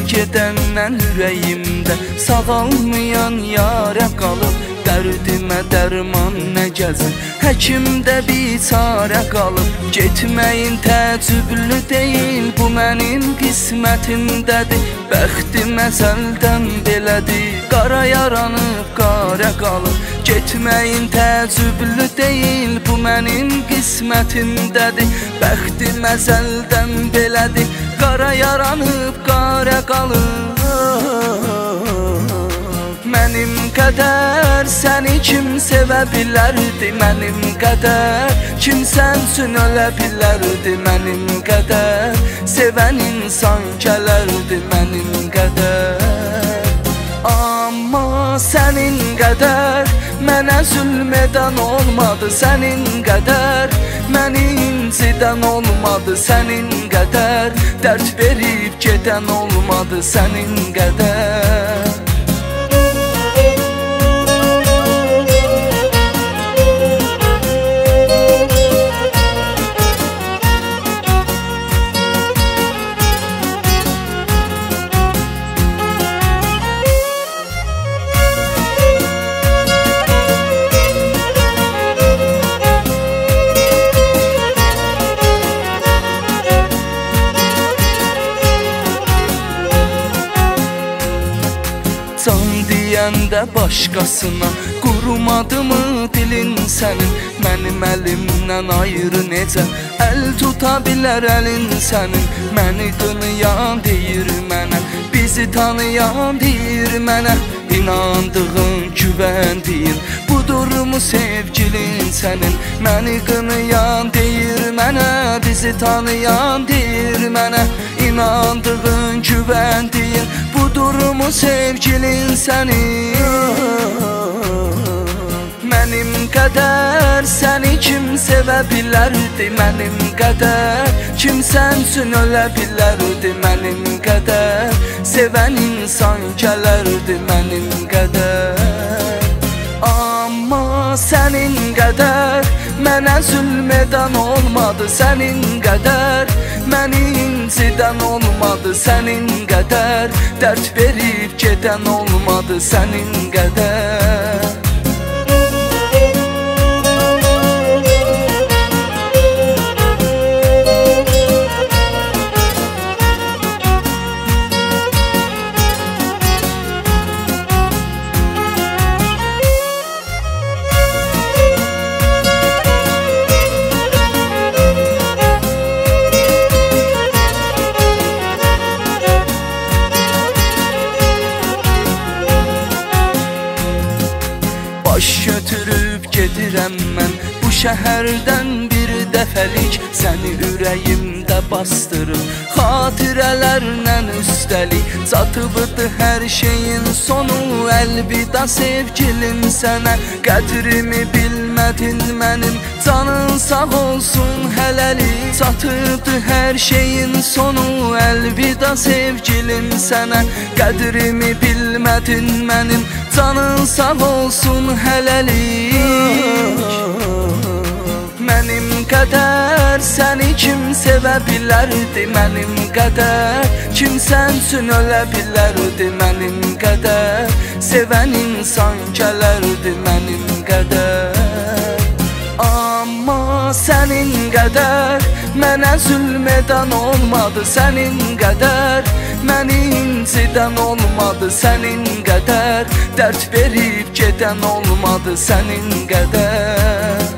gedəndən ürəyimdə sağalmayan yarə qalıb. Dərdimə dərman nə gəzir, həkimdə biçarə qalıb. Getməyin təəccüblü deyil, bu mənim qismətimdədir. Bəxtim əzəldən belədir, qara yaranıb qara qalıb. Getməyin təəccüblü deyil, bu mənim qismətimdədir. Bəxtim əzəldən belədir, qara yaranıb qara qalıb. Mənim qədər səni kim sevə bilərdi, mənim qədər kim sən üçün ölə bilərdi, mənim qədər sevən insan gələrdi, mənim qədər. Amma sənin qədər mənə zülm edən olmadı, sənin qədər məni incidən olmadı, sənin qədər dərd verib gedən olmadı, sənin qədər. Can deyəndə başqasına qurumadı mı dilin sənin? Mənim əlimdən ayrı necə əl tuta bilər əlin sənin? Məni qınayan deyir mənə, bizi tanıyan deyir mənə. İnandığın, güvəndiyin budurmu sevgilin sənin? Məni qınayan deyir mənə, bizi tanıyan deyir mənə. İnandığın, güvəndiyin budurmu sevgilin sənin? Mənim qədər səni kim sevə bilərdi, mənim qədər kim sən üçün ölə bilərdi, mənim qədər sevən insan gələrdi, mənim qədər. Amma sənin qədər mənə zülm edən olmadı, sənin qədər məni incidən olmadı, sənin qədər dərd verib gedən olmadı, sənin qədər. Baş götürüb gedirəm mən bu şəhərdən bir dəfəlik. Səni ürəyimdə bastırıb xatirələrlə üstəlik. Çatıbıdır hər şeyin sonu, əlvida sevgilim sənə. Qədrimi bilmədin mənim, canın sağ olsun hələlik. Çatıbdır hər şeyin sonu, əlvida sevgilim sənə. Qədrimi bilmədin mənim, canın sağ olsun hələlik. Mənim qədər səni kim sevə bilərdi, mənim qədər kim sən üçün ölə bilərdi, mənim qədər sevən insan gələrdi, mənim qədər. Amma sənin qədər mənə zülm edən olmadı, sənin qədər məni incidən olmadı, sənin qədər dərd verib gedən olmadı, sənin qədər.